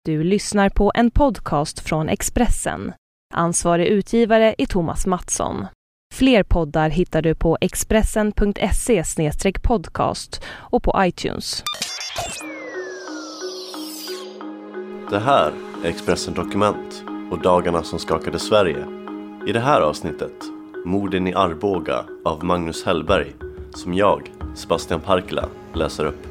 Du lyssnar på en podcast från Expressen. Ansvarig utgivare är Thomas Mattsson. Fler poddar hittar du på expressen.se/podcast och på iTunes. Det här är Expressen Dokument och dagarna som skakade Sverige. I det här avsnittet, Morden i Arboga av Magnus Hellberg, som jag, Sebastian Parkla, läser upp.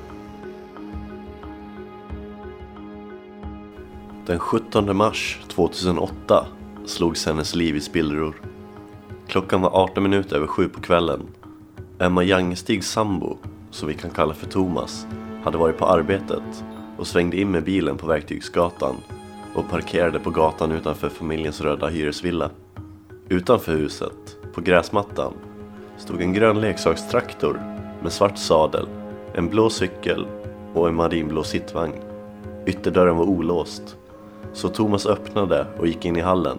Den 17 mars 2008 slogs hennes liv i spillror. Klockan var 18 minuter över 7 på kvällen. Emma Jangestigs sambo, som vi kan kalla för Thomas, hade varit på arbetet och svängde in med bilen på Verktygsgatan och parkerade på gatan utanför familjens röda hyresvilla. Utanför huset, på gräsmattan, stod en grön leksakstraktor med svart sadel, en blå cykel och en marinblå sittvagn. Ytterdörren var olåst, så Thomas öppnade och gick in i hallen.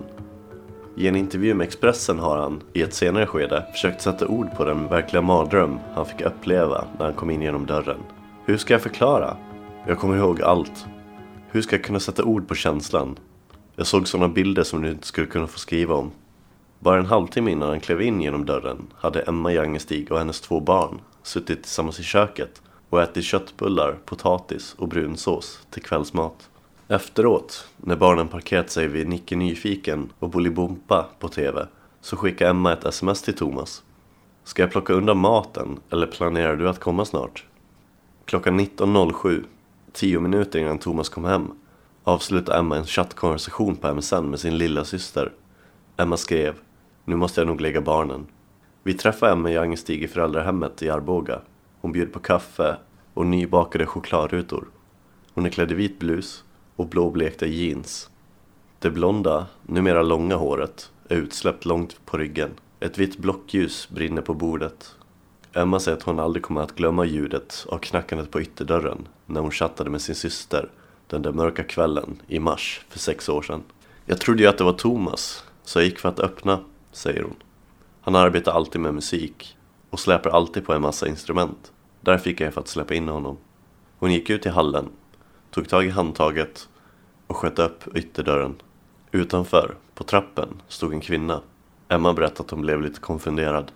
I en intervju med Expressen har han, i ett senare skede, försökt sätta ord på den verkliga mardröm han fick uppleva när han kom in genom dörren. Hur ska jag förklara? Jag kommer ihåg allt. Hur ska jag kunna sätta ord på känslan? Jag såg sådana bilder som du inte skulle kunna få skriva om. Bara en halvtimme innan han klev in genom dörren hade Emma Jangestig och hennes 2 barn suttit tillsammans i köket och ätit köttbullar, potatis och brunsås till kvällsmat. Efteråt, när barnen parkerat sig vid Nicke Nyfiken och Bolibompa på tv, så skickade Emma ett sms till Thomas. Ska jag plocka undan maten eller planerar du att komma snart? Klockan 19.07, 10 minuter innan Thomas kom hem, avslutade Emma en chattkonversation på MSN med sin lilla syster. Emma skrev: nu måste jag nog lägga barnen. Vi träffade Emma Jangestig i föräldrahemmet i Arboga. Hon bjöd på kaffe och nybakade chokladrutor. Hon är klädd i vit blus och blåblekta jeans. Det blonda, numera långa håret är utsläppt långt på ryggen. Ett vitt blockljus brinner på bordet. Emma säger att hon aldrig kommer att glömma ljudet av knackandet på ytterdörren när hon chattade med sin syster den där mörka kvällen i mars för 6 år sedan. Jag trodde ju att det var Thomas, så jag gick för att öppna, säger hon. Han arbetar alltid med musik och släpper alltid på en massa instrument. Där fick jag för att släppa in honom. Hon gick ut i hallen, tog tag i handtaget och sköt upp ytterdörren. Utanför, på trappen, stod en kvinna. Emma berättade att hon blev lite konfunderad.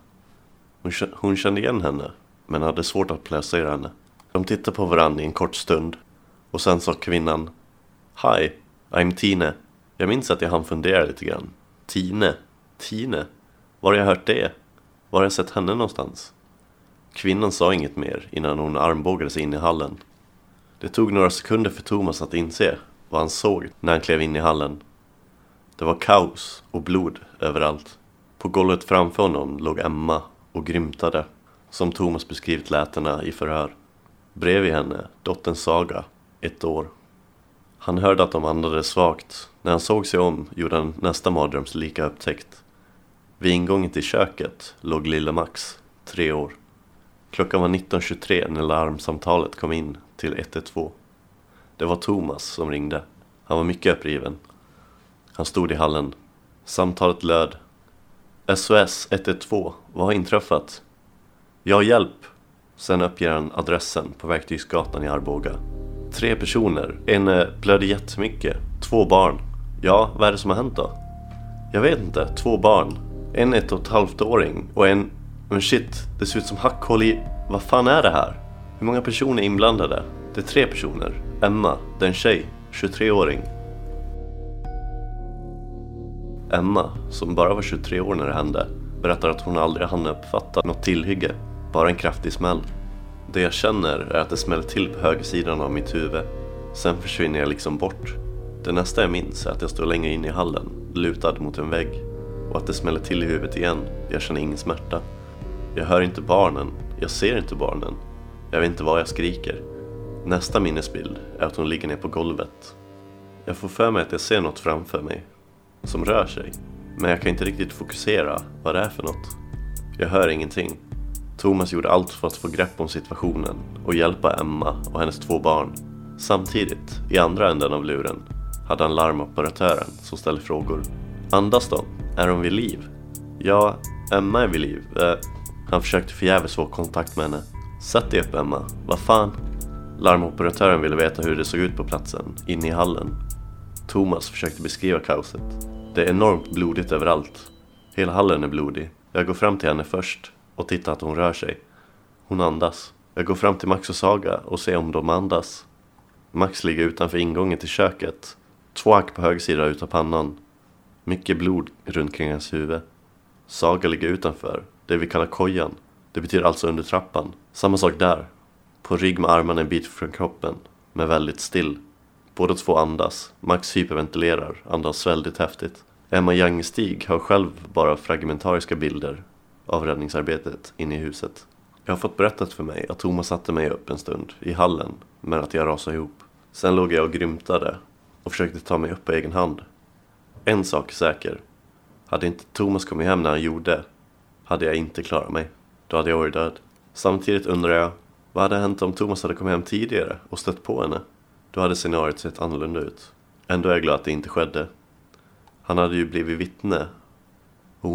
Hon kände igen henne, men hade svårt att placera henne. De tittade på varandra i en kort stund och sen sa kvinnan: Hi, I'm Tine. Jag minns att jag hann fundera lite grann. Tine? Var har jag hört det? Var har jag sett henne någonstans? Kvinnan sa inget mer innan hon armbågade sig in i hallen. Det tog några sekunder för Thomas att inse vad han såg när han klev in i hallen. Det var kaos och blod överallt. På golvet framför honom låg Emma och grymtade, som Thomas beskrivit lätena i förhör. Bredvid henne, dottern Saga, 1 år. Han hörde att de andades svagt. När han såg sig om gjorde han nästa mardrömslika upptäckt. Vid ingången till köket låg lilla Max, 3 år. Klockan var 19.23 när larmsamtalet kom in till 112. Det var Thomas som ringde. Han var mycket uppriven. Han stod i hallen. Samtalet löd: SOS 112, vad har inträffat? Ja, hjälp. Sen uppger han adressen på Verktygsgatan i Arboga. 3 personer, en blödde jättemycket, 2 barn. Ja, vad är det som har hänt då? Jag vet inte, 2 barn. En 1,5-åring och en... Men shit, det ser ut som hackhål i... Vad fan är det här? Hur många personer är inblandade? Det är 3 personer. Emma, den tjej, 23-åring. Emma, som bara var 23 år när det hände, berättar att hon aldrig hann uppfatta något tillhygge. Bara en kraftig smäll. Det jag känner är att det smäller till på högersidan av mitt huvud. Sen försvinner jag liksom bort. Det nästa jag minns är att jag står längre in i hallen, lutad mot en vägg. Och att det smäller till i huvudet igen. Jag känner ingen smärta. Jag hör inte barnen. Jag ser inte barnen. Jag vet inte vad jag skriker. Nästa minnesbild är att hon ligger ner på golvet. Jag får för mig att jag ser något framför mig som rör sig. Men jag kan inte riktigt fokusera vad det är för något. Jag hör ingenting. Thomas gjorde allt för att få grepp om situationen och hjälpa Emma och hennes 2 barn. Samtidigt, i andra änden av luren, hade han larmoperatören som ställde frågor. Andas de? Är de vid liv? Ja, Emma är vid liv. Han försökte förgäves få kontakt med henne. Sätt dig upp, Emma. Vad fan? Larmoperatören ville veta hur det såg ut på platsen, inne i hallen. Thomas försökte beskriva kaoset. Det är enormt blodigt överallt. Hela hallen är blodig. Jag går fram till henne först och tittar att hon rör sig. Hon andas. Jag går fram till Max och Saga och ser om de andas. Max ligger utanför ingången till köket. 2 hack på höger sida utav pannan. Mycket blod runt kring hans huvud. Saga ligger utanför, det vi kallar kojan. Det betyder alltså under trappan. Samma sak där. På rygg med armarna en bit från kroppen, men väldigt still. Båda 2 andas. Max hyperventilerar, andas väldigt häftigt. Emma Jangstig har själv bara fragmentariska bilder av räddningsarbetet inne i huset. Jag har fått berättat för mig att Thomas satte mig upp en stund i hallen, men att jag rasade ihop. Sen låg jag och grymtade och försökte ta mig upp på egen hand. En sak är säker. Hade inte Thomas kommit hem när han gjorde, hade jag inte klarat mig. Då hade jag varit död. Samtidigt undrar jag, vad hade hänt om Thomas hade kommit hem tidigare och stött på henne? Då hade scenariot sett annorlunda ut. Ändå är jag glad att det inte skedde. Han hade ju blivit vittne. Och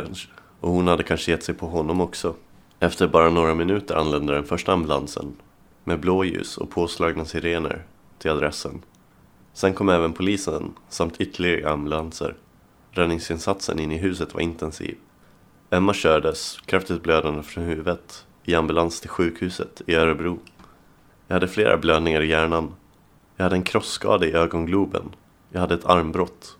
hon hade kanske gett sig på honom också. Efter bara några minuter anlände den första ambulansen. Med blåljus och påslagna sirener till adressen. Sen kom även polisen samt ytterligare ambulanser. Räddningsinsatsen in i huset var intensiv. Emma kördes, kraftigt blödande från huvudet, i ambulans till sjukhuset i Örebro. Jag hade flera blödningar i hjärnan. Jag hade en krossskada i ögongloben. Jag hade ett armbrott.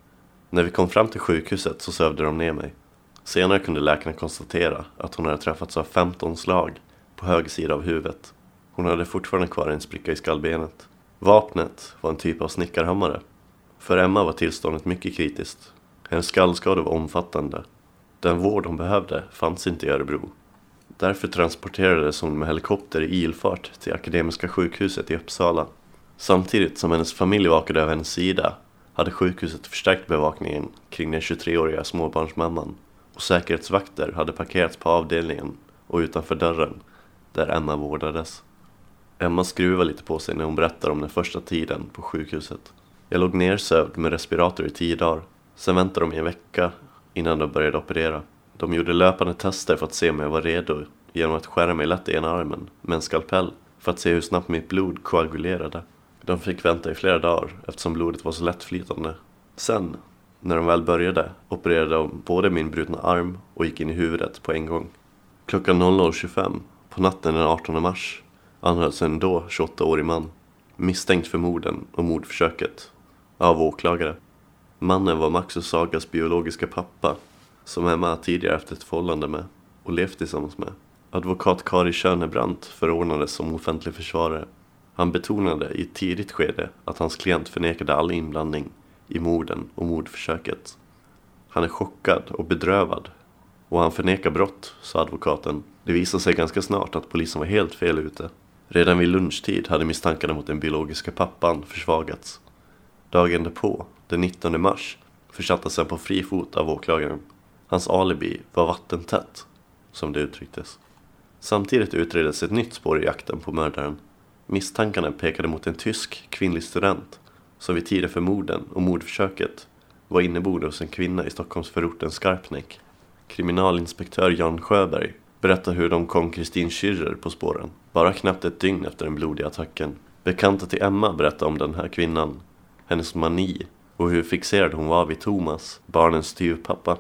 När vi kom fram till sjukhuset så sövde de ner mig. Senare kunde läkarna konstatera att hon hade träffats av 15 slag på höger sida av huvudet. Hon hade fortfarande kvar en spricka i skallbenet. Vapnet var en typ av snickarhammare. För Emma var tillståndet mycket kritiskt. Hennes skallskada var omfattande. Den vård hon behövde fanns inte i Örebro. Därför transporterades hon med helikopter i ilfart till Akademiska sjukhuset i Uppsala. Samtidigt som hennes familj vakade över hennes sida hade sjukhuset förstärkt bevakningen kring den 23-åriga småbarnsmamman. Och säkerhetsvakter hade parkerats på avdelningen och utanför dörren där Emma vårdades. Emma skruvade lite på sig när hon berättade om den första tiden på sjukhuset. Jag låg nersövd med respirator i 10 dagar. Sen väntade de i en vecka innan de började operera. De gjorde löpande tester för att se om jag var redo genom att skära mig lätt i ena armen med en skalpell för att se hur snabbt mitt blod koagulerade. De fick vänta i flera dagar eftersom blodet var så lättflytande. Sen, när de väl började, opererade de både min brutna arm och gick in i huvudet på en gång. Klockan 00.25 på natten den 18 mars anhölls en då 28-årig man, misstänkt för morden och mordförsöket, av åklagare. Mannen var Max och Sagas biologiska pappa, som Emma tidigare haft ett förhållande med och levt tillsammans med. Advokat Kari Schönebrandt förordnades som offentlig försvarare. Han betonade i ett tidigt skede att hans klient förnekade all inblandning i morden och mordförsöket. Han är chockad och bedrövad och han förnekar brott, sa advokaten. Det visade sig ganska snart att polisen var helt fel ute. Redan vid lunchtid hade misstankarna mot den biologiska pappan försvagats. Dagen därpå, den 19 mars, försattes han på fri fot av åklagaren. Hans alibi var vattentätt, som det uttrycktes. Samtidigt utreddes ett nytt spår i jakten på mördaren. Misstankarna pekade mot en tysk kvinnlig student som vid tiden för morden och mordförsöket var inneboende hos en kvinna i Stockholmsförorten Skarpnäck. Kriminalinspektör Jan Sjöberg berättar hur de kom Kristin Schürrer på spåren, bara knappt ett dygn efter den blodiga attacken. Bekanta till Emma berättar om den här kvinnan, hennes mani och hur fixerad hon var vid Thomas, barnens styvpappa.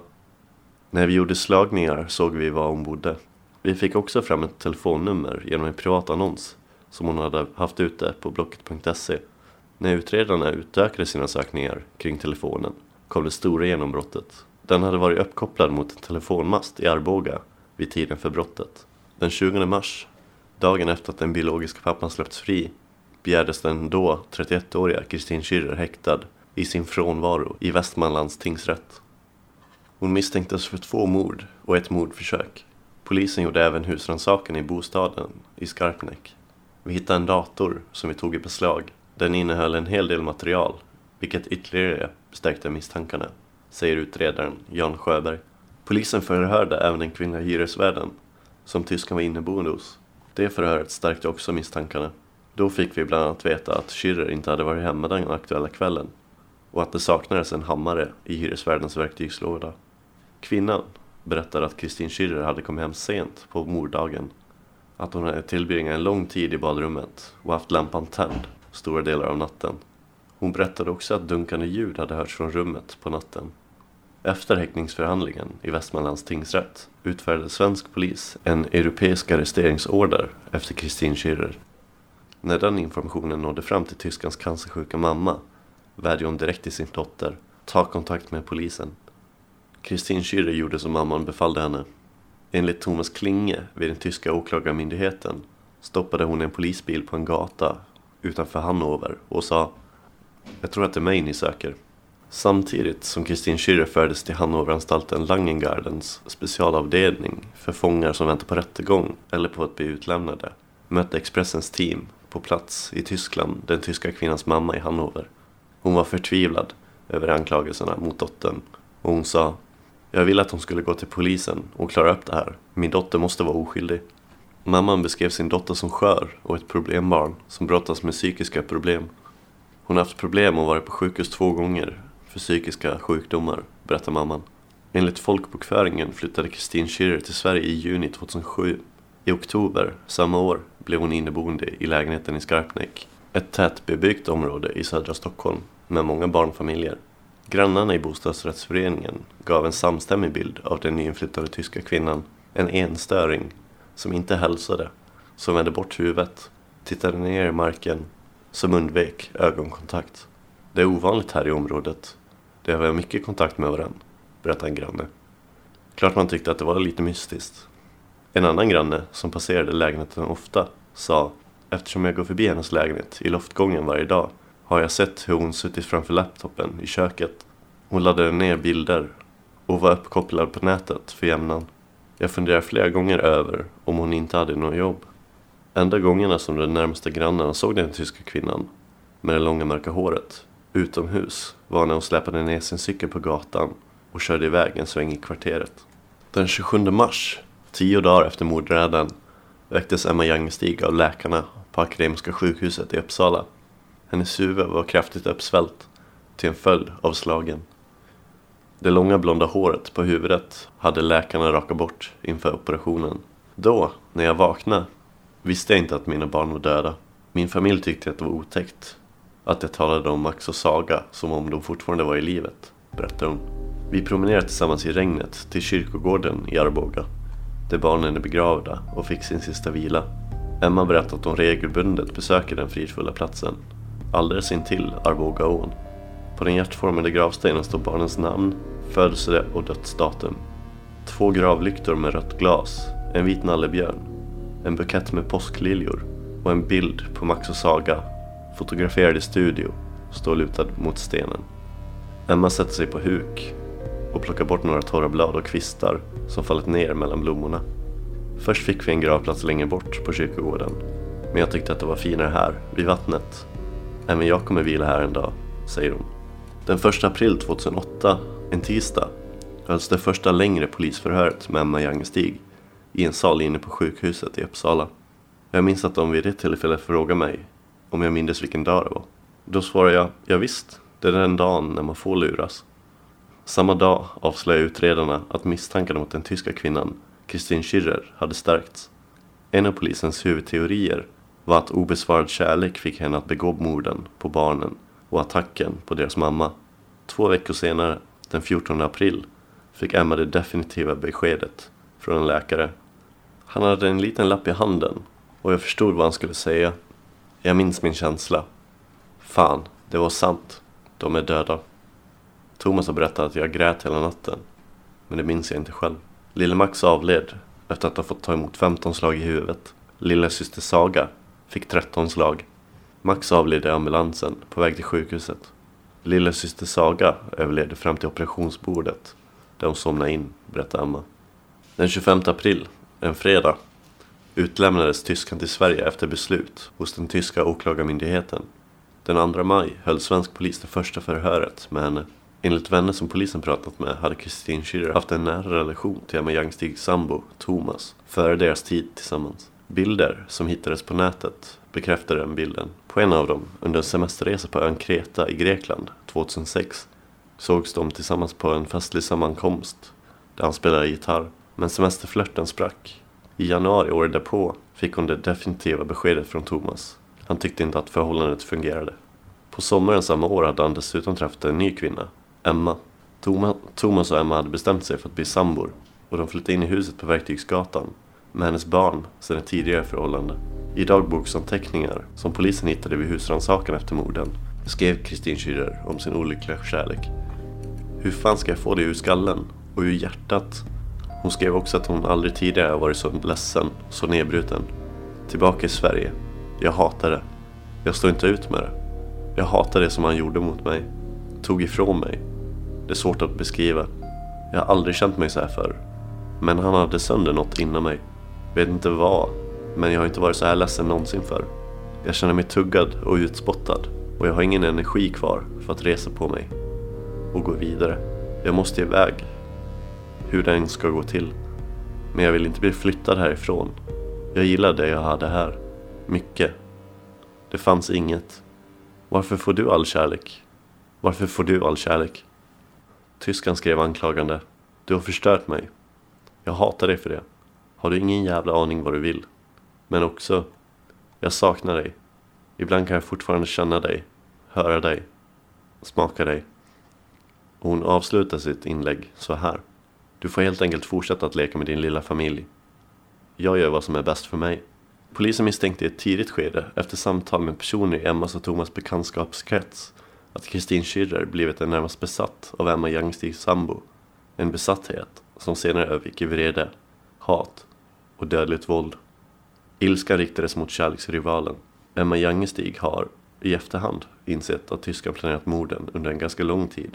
När vi gjorde slagningar såg vi var hon bodde. Vi fick också fram ett telefonnummer genom en privat annons som hon hade haft ute på blocket.se. När utredarna utökade sina sökningar kring telefonen kom det stora genombrottet. Den hade varit uppkopplad mot en telefonmast i Arboga vid tiden för brottet. Den 20 mars, dagen efter att den biologiska pappan släppts fri, begärdes den då 31-åriga Kristin Schürrer häktad i sin frånvaro i Västmanlands tingsrätt. Hon misstänktes för 2 mord och ett mordförsök. Polisen gjorde även husrannsakan i bostaden i Skarpnäck. Vi hittade en dator som vi tog i beslag. Den innehöll en hel del material, vilket ytterligare stärkte misstankarna, säger utredaren Jan Sjöberg. Polisen förhörde även den kvinnliga hyresvärden som tyskan var inneboende hos. Det förhöret stärkte också misstankarna. Då fick vi bland annat veta att Schürrer inte hade varit hemma den aktuella kvällen och att det saknades en hammare i hyresvärdens verktygslåda. Kvinnan berättade att Kristin Schürrer hade kommit hem sent på morddagen, att hon hade tillbringat en lång tid i badrummet och haft lampan tänd stora delar av natten. Hon berättade också att dunkande ljud hade hörts från rummet på natten. Efter häktningsförhandlingen i Västmanlands tingsrätt utfärdade svensk polis en europeisk arresteringsorder efter Kristin Schirrer. När den informationen nådde fram till tyskans cancersjuka mamma vädjade hon direkt till sin dotter: ta kontakt med polisen. Kristin Schirrer gjorde som mamman befallde henne. Enligt Thomas Klinge vid den tyska åklagarmyndigheten stoppade hon en polisbil på en gata utanför Hannover och sa: jag tror att det är mig ni söker. Samtidigt som Kristin Schirrer fördes till Hannoveranstalten Langengardens specialavdelning för fångar som väntar på rättegång eller på att bli utlämnade, mötte Expressens team på plats i Tyskland den tyska kvinnans mamma i Hannover. Hon var förtvivlad över anklagelserna mot dottern och hon sa: jag ville att hon skulle gå till polisen och klara upp det här. Min dotter måste vara oskyldig. Mamman beskrev sin dotter som skör och ett problembarn som brottas med psykiska problem. Hon har haft problem och varit på sjukhus 2 gånger för psykiska sjukdomar, berättar mamman. Enligt folkbokföringen flyttade Kristin Schirrer till Sverige i juni 2007. I oktober samma år blev hon inneboende i lägenheten i Skarpnäck, ett tätbebyggt område i södra Stockholm med många barnfamiljer. Grannarna i bostadsrättsföreningen gav en samstämmig bild av den nyinflyttade tyska kvinnan. En enstöring som inte hälsade, som vände bort huvudet, tittade ner i marken, som undvek ögonkontakt. Det är ovanligt här i området. Det har mycket kontakt med varandra, berättar en granne. Klart man tyckte att det var lite mystiskt. En annan granne som passerade lägenheten ofta sa: eftersom jag går förbi hennes lägenhet i loftgången varje dag har jag sett hur hon suttit framför laptopen i köket. Hon laddade ner bilder och var uppkopplad på nätet för jämnan. Jag funderar flera gånger över om hon inte hade något jobb. Enda gångerna som den närmaste grannen såg den tyska kvinnan med det långa mörka håret utomhus var när hon släpade ner sin cykel på gatan och körde iväg en sväng i kvarteret. Den 27 mars, 10 dagar efter mordräden, väcktes Emma Jangestig av läkarna på Akademiska sjukhuset i Uppsala. Hennes huvud var kraftigt uppsvällt till en följd av slagen. Det långa blonda håret på huvudet hade läkarna rakat bort inför operationen. Då, när jag vaknade, visste jag inte att mina barn var döda. Min familj tyckte att det var otäckt att jag talade om Max och Saga som om de fortfarande var i livet, berättar hon. Vi promenerade tillsammans i regnet till kyrkogården i Arboga, där barnen är begravda och fick sin sista vila. Emma berättade att hon regelbundet besöker den fridfulla platsen, alldeles intill Arbogaån. På den hjärtformade gravstenen står barnens namn, födelse och dödsdatum. 2 gravlyktor med rött glas, en vit nallebjörn, en bukett med påskliljor och en bild på Max och Saga, fotograferad i studio, står lutad mot stenen. Emma sätter sig på huk och plockar bort några torra blad och kvistar som fallit ner mellan blommorna. Först fick vi en gravplats längre bort på kyrkogården, men jag tyckte att det var finare här, vid vattnet. Även jag kommer vila här en dag, säger hon. Den 1 april 2008, en tisdag, hölls det första längre polisförhöret med Emma Jangestig i en sal inne på sjukhuset i Uppsala. Jag minns att de vid det tillfället frågade mig om jag minns vilken dag det var. Då svarade jag: ja visst, det är den dagen när man får luras. Samma dag avslöjade utredarna att misstankarna mot den tyska kvinnan Kristin Schirrer hade stärkts. En av polisens huvudteorier var att obesvarad kärlek fick henne att begå morden på barnen och attacken på deras mamma. 2 veckor senare, den 14 april, fick Emma det definitiva beskedet från en läkare. Han hade en liten lapp i handen och jag förstod vad han skulle säga. Jag minns min känsla. Fan, det var sant. De är döda. Thomas har berättat att jag grät hela natten, men det minns jag inte själv. Lille Max avled efter att ha fått ta emot 15 slag i huvudet. Lilla syster Saga fick 13 slag. Max avled i ambulansen på väg till sjukhuset. Lilla syster Saga överlevde fram till operationsbordet där hon somnade in, berättar Emma. Den 25 april, en fredag, utlämnades tyskan till Sverige efter beslut hos den tyska åklagarmyndigheten. Den 2 maj höll svensk polis det första förhöret med henne. Enligt vänner som polisen pratat med hade Kristin Schirrer haft en nära relation till Emma Jangstigs sambo, Thomas, före deras tid tillsammans. Bilder som hittades på nätet bekräftade den bilden. På en av dem, under en semesterresa på ön Kreta i Grekland 2006, sågs de tillsammans på en festlig sammankomst där han spelade gitarr. Men semesterflörten sprack. I januari året därpå fick hon det definitiva beskedet från Thomas. Han tyckte inte att förhållandet fungerade. På sommaren samma år hade han dessutom träffat en ny kvinna, Emma. Thomas och Emma hade bestämt sig för att bli sambor och de flyttade in i huset på Verktygsgatan med hennes barn sedan ett tidigare förhållande. I dagboksanteckningar som polisen hittade vid husrannsakan efter morden skrev Kristin Schürrer om sin olyckliga kärlek. Hur fan ska jag få det ur skallen och ur hjärtat? Hon skrev också att hon aldrig tidigare varit så ledsen, så nedbruten. Tillbaka i Sverige. Jag hatar det. Jag står inte ut med det. Jag hatar det som han gjorde mot mig. Tog ifrån mig. Det är svårt att beskriva. Jag har aldrig känt mig så här förr. Men han hade sönder något inom mig. Vet inte vad. Men jag har inte varit så här ledsen någonsin förr. Jag känner mig tuggad och utspottad. Och jag har ingen energi kvar för att resa på mig. Och gå vidare. Jag måste iväg. Hur det än ska gå till. Men jag vill inte bli flyttad härifrån. Jag gillar det jag hade här. Mycket. Det fanns inget. Varför får du all kärlek? Varför får du all kärlek? Tyskan skrev anklagande. Du har förstört mig. Jag hatar dig för det. Har du ingen jävla aning vad du vill? Men också, jag saknar dig. Ibland kan jag fortfarande känna dig, höra dig, smaka dig. Och hon avslutar sitt inlägg så här. Du får helt enkelt fortsätta att leka med din lilla familj. Jag gör vad som är bäst för mig. Polisen misstänkte i ett tidigt skede, efter samtal med personer i Emmas och Thomas bekantskapskrets, att Kristin Schürrer blivit en närmast besatt av Emma Jangstigs sambo. En besatthet som senare övergick i vrede, hat och dödligt våld. Ilskan riktades mot kärleksrivalen. Emma Jangstig har i efterhand insett att tyskan planerat morden under en ganska lång tid.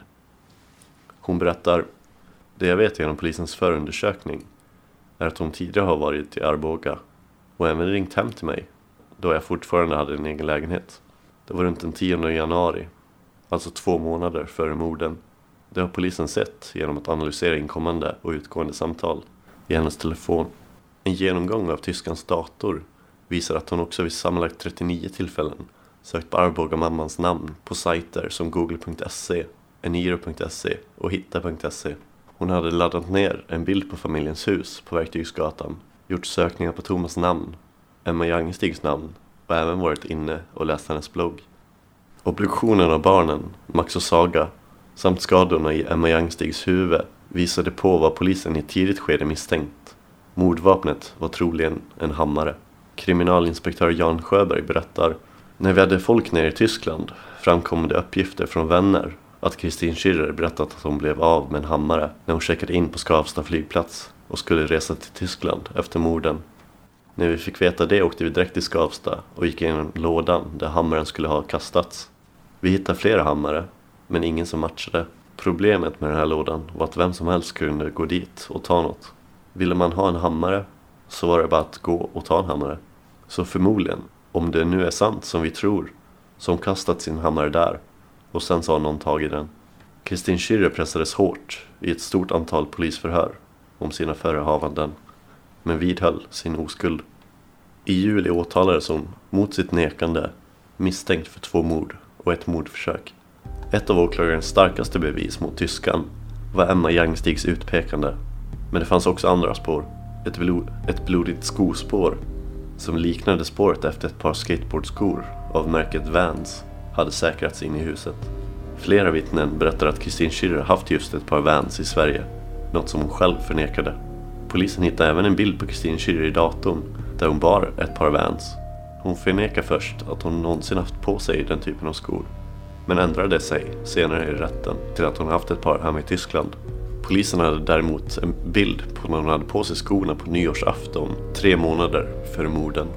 Hon berättar, det jag vet genom polisens förundersökning är att hon tidigare har varit i Arboga och även ringt hem till mig då jag fortfarande hade en egen lägenhet. Det var runt den 10 januari, alltså 2 månader före morden. Det har polisen sett genom att analysera inkommande och utgående samtal i hennes telefon. En genomgång av tyskans dator visar att hon också vid sammanlagt 39 tillfällen sökt på Arboga-mammans namn på sajter som google.se, eniro.se och hitta.se. Hon hade laddat ner en bild på familjens hus på Verktygsgatan, gjort sökningar på Thomas namn, Emma Jangstigs namn och även varit inne och läst hennes blogg. Obduktionen av barnen, Max och Saga, samt skadorna i Emma Jangstigs huvud visade på vad polisen i ett tidigt skede misstänkt. Mordvapnet var troligen en hammare. Kriminalinspektör Jan Sjöberg berättar, när vi hade folk nere i Tyskland framkom det uppgifter från vänner att Kristin Schürrer berättat att hon blev av med en hammare när hon checkade in på Skavsta flygplats och skulle resa till Tyskland efter morden. När vi fick veta det åkte vi direkt till Skavsta och gick igenom lådan där hammaren skulle ha kastats. Vi hittade flera hammare, men ingen som matchade. Problemet med den här lådan var att vem som helst kunde gå dit och ta något. Ville man ha en hammare så var det bara att gå och ta en hammare. Så förmodligen, om det nu är sant som vi tror, som kastat sin hammare där och sen så har någon tagit den. Kristin Schürrer pressades hårt i ett stort antal polisförhör om sina förehavanden, men vidhöll sin oskuld. I juli åtalades hon mot sitt nekande misstänkt för 2 mord och 1 mordförsök. Ett av åklagarens starkaste bevis mot tyskan var Emma Jangstigs utpekande, men det fanns också andra spår. Ett blodigt skospår som liknade spåret efter ett par skateboardskor av märket Vans hade säkrats in i huset. Flera vittnen berättar att Kristin Schürrer haft just ett par Vans i Sverige, något som hon själv förnekade. Polisen hittade även en bild på Kristin Schürrer i datorn där hon bar ett par Vans. Hon förnekar först att hon någonsin haft på sig den typen av skor, men ändrade sig senare i rätten till att hon haft ett par hemma i Tyskland. Polisen hade däremot en bild på när hon hade på sig skorna på nyårsafton 3 månader före morden.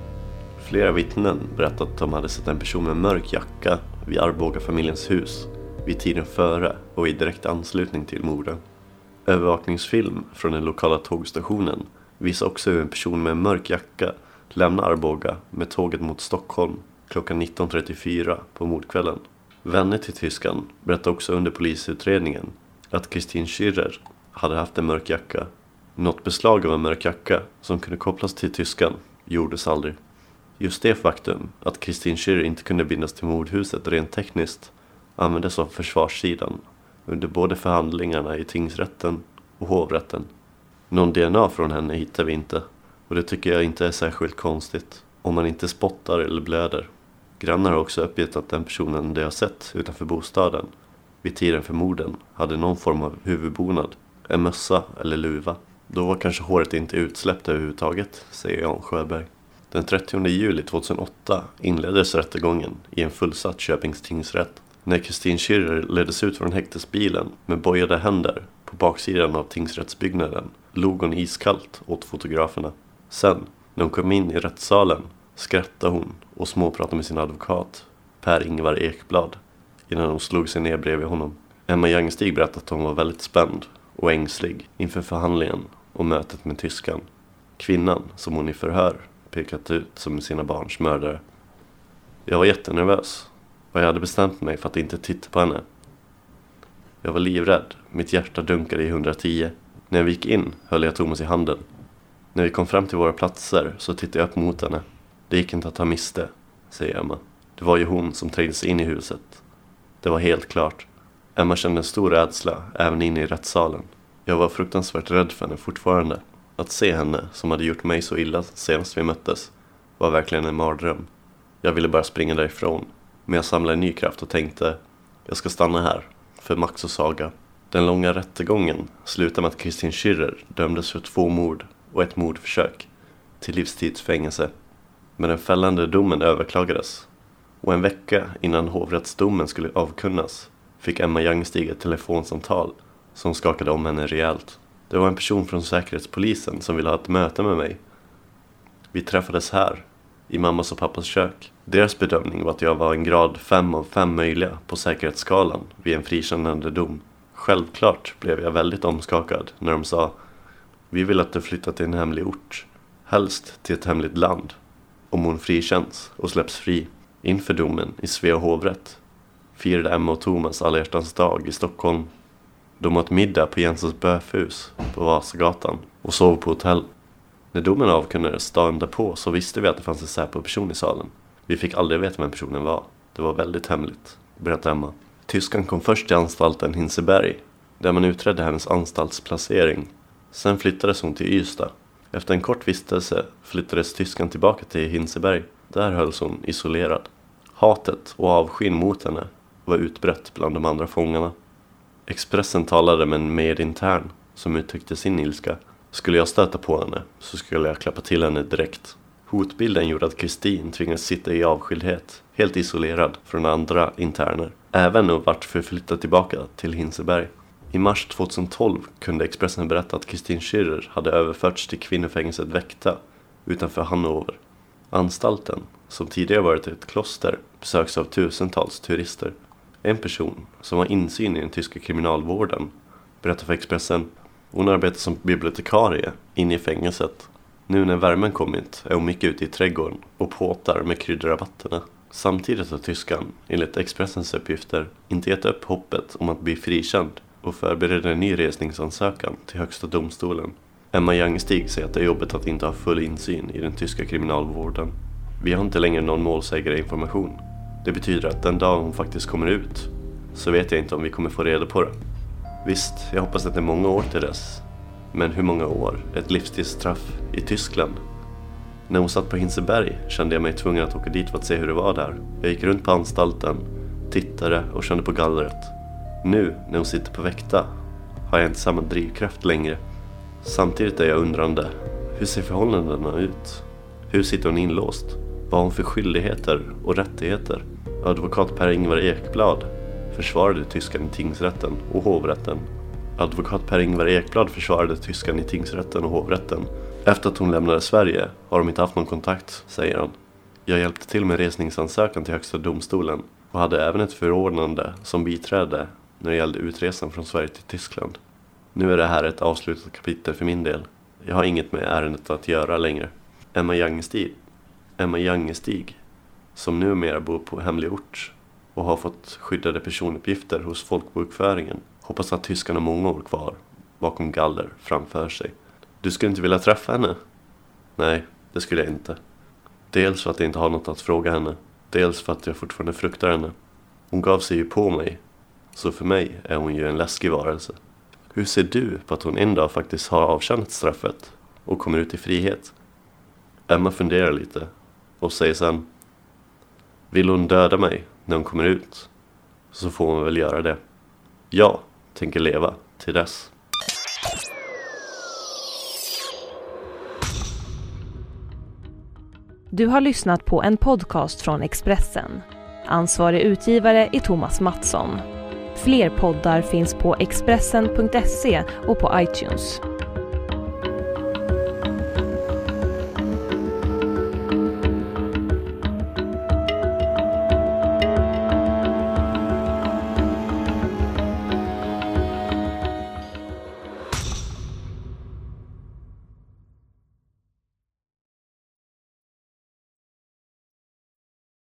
Flera vittnen berättade att de hade sett en person med mörk jacka vid Arboga-familjens hus vid tiden före och i direkt anslutning till morden. Övervakningsfilm från den lokala tågstationen visar också hur en person med en mörk jacka lämnar Arboga med tåget mot Stockholm klockan 19.34 på mordkvällen. Vänner till tyskan berättade också under polisutredningen att Kristin Schürrer hade haft en mörk jacka. Något beslag av en mörk jacka som kunde kopplas till tyskan gjordes aldrig. Just det faktum att Kristin Schürrer inte kunde bindas till mordhuset rent tekniskt användes av försvarssidan under både förhandlingarna i tingsrätten och hovrätten. Någon DNA från henne hittade vi inte, Och det tycker jag inte är särskilt konstigt, om man inte spottar eller blöder. Grannar har också uppgett att den personen de har sett utanför bostaden vid tiden för morden hade någon form av huvudbonad, en mössa eller luva. Då var kanske håret inte utsläppt överhuvudtaget, säger Jan Sjöberg. Den 30 juli 2008 inleddes rättegången i en fullsatt Köpings tingsrätt. När Kristin Schirrer leddes ut från häktesbilen med bojade händer på baksidan av tingsrättsbyggnaden log hon iskallt åt fotograferna. Sen, när hon kom in i rättssalen, skrattade hon och småpratade med sin advokat, Per-Ingvar Ekblad, innan hon slog sig ner bredvid honom. Emma Jangestig berättade att hon var väldigt spänd och ängslig inför förhandlingen och mötet med tyskan. Kvinnan som hon i förhör pekat ut som sina barns mördare. Jag var jättenervös och jag hade bestämt mig för att inte titta på henne. Jag var livrädd, mitt hjärta dunkade i 110. När vi gick in höll jag Thomas i handen. När vi kom fram till våra platser så tittade jag upp mot henne. Det gick inte att ta miste, säger Emma. Det var ju hon som trängdes in i huset. Det var helt klart. Emma kände en stor rädsla även inne i rättssalen. Jag var fruktansvärt rädd för henne fortfarande. Att se henne, som hade gjort mig så illa senast vi möttes, var verkligen en mardröm. Jag ville bara springa därifrån. Men jag samlade ny kraft och tänkte, jag ska stanna här, för Max och Saga. Den långa rättegången slutade med att Kristin Schirrer dömdes för 2 mord och 1 mordförsök till livstidsfängelse. Men den fällande domen överklagades. Och en vecka innan hovrättsdomen skulle avkunnas fick Emma Jangestig ett telefonsamtal som skakade om henne rejält. Det var en person från säkerhetspolisen som ville ha ett möte med mig. Vi träffades här, i mammas och pappas kök. Deras bedömning var att jag var en grad 5 av 5 möjliga på säkerhetsskalan vid en frikännande dom. Självklart blev jag väldigt omskakad när de sa: vi vill att du flyttar till en hemlig ort, helst till ett hemligt land, om hon frikänns och släpps fri. Inför domen i Svea hovrätt firade Emma och Thomas alla hjärtans dag i Stockholm. De åt middag på Jensens böfhus på Vasagatan och sov på hotell. När domen avkunnades dagen därpå så visste vi att det fanns en Säpo-person i salen. Vi fick aldrig veta vem personen var. Det var väldigt hemligt, berättade Emma. Tyskan kom först till anstalten Hinseberg, där man utredde hennes anstaltsplacering. Sen flyttades hon till Ystad. Efter en kort vistelse flyttades tyskan tillbaka till Hinseberg. Där hölls hon isolerad. Hatet och avskyn mot henne var utbrett bland de andra fångarna. Expressen talade med en medintern som uttryckte sin ilska. Skulle jag stöta på henne så skulle jag klappa till henne direkt. Hotbilden gjorde att Kristin tvingades sitta i avskildhet, helt isolerad från andra interner. Även och vart förflyttad tillbaka till Hinseberg. I mars 2012 kunde Expressen berätta att Kristin Schirrer hade överförts till kvinnofängelset Väkta utanför Hannover. Anstalten, som tidigare varit ett kloster, besöks av tusentals turister. En person som har insyn i den tyska kriminalvården berättar för Expressen: hon arbetar som bibliotekarie inne i fängelset. Nu när värmen kommit är hon mycket ute i trädgården och påtar med kryddrabatterna. Samtidigt har tyskan, enligt Expressens uppgifter, inte gett upp hoppet om att bli frikänd och förbereder en ny resningsansökan till högsta domstolen. Emma Jangestig säger att det är jobbigt att inte ha full insyn i den tyska kriminalvården. Vi har inte längre någon målsägarinformation. Det betyder att den dag hon faktiskt kommer ut så vet jag inte om vi kommer få reda på det. Visst, jag hoppas att det är många år till dess. Men hur många år? Ett livstidsstraff i Tyskland. När hon satt på Hinseberg kände jag mig tvungen att åka dit för att se hur det var där. Jag gick runt på anstalten, tittade och kände på gallret. Nu, när hon sitter på Väkta, har jag inte samma drivkraft längre. Samtidigt är jag undrande. Hur ser förhållandena ut? Hur sitter hon inlåst? Vad har hon för skyldigheter och rättigheter? Advokat Per-Ingvar Ekblad försvarade tyskan i tingsrätten och hovrätten. Advokat Per-Ingvar Ekblad försvarade tyskan i tingsrätten och hovrätten. Efter att hon lämnade Sverige har de inte haft någon kontakt, säger han. Jag hjälpte till med resningsansökan till högsta domstolen och hade även ett förordnande som biträde när det gällde utresan från Sverige till Tyskland. Nu är det här ett avslutat kapitel för min del. Jag har inget med ärendet att göra längre. Emma Jangestig, som numera bor på hemlig ort och har fått skyddade personuppgifter hos folkbokföringen, hoppas att tyskarna har många år kvar bakom galler framför sig. Du skulle inte vilja träffa henne? Nej, det skulle jag inte. Dels för att jag inte har något att fråga henne. Dels för att jag fortfarande fruktar henne. Hon gav sig ju på mig. Så för mig är hon ju en läskig varelse. Hur ser du på att hon en dag faktiskt har avtjänat straffet och kommer ut i frihet? Emma funderar lite och säger sen: vill hon döda mig när hon kommer ut, så får hon väl göra det. Jag tänker leva till dess. Du har lyssnat på en podcast från Expressen. Ansvarig utgivare är Thomas Mattsson. Fler poddar finns på Expressen.se och på iTunes.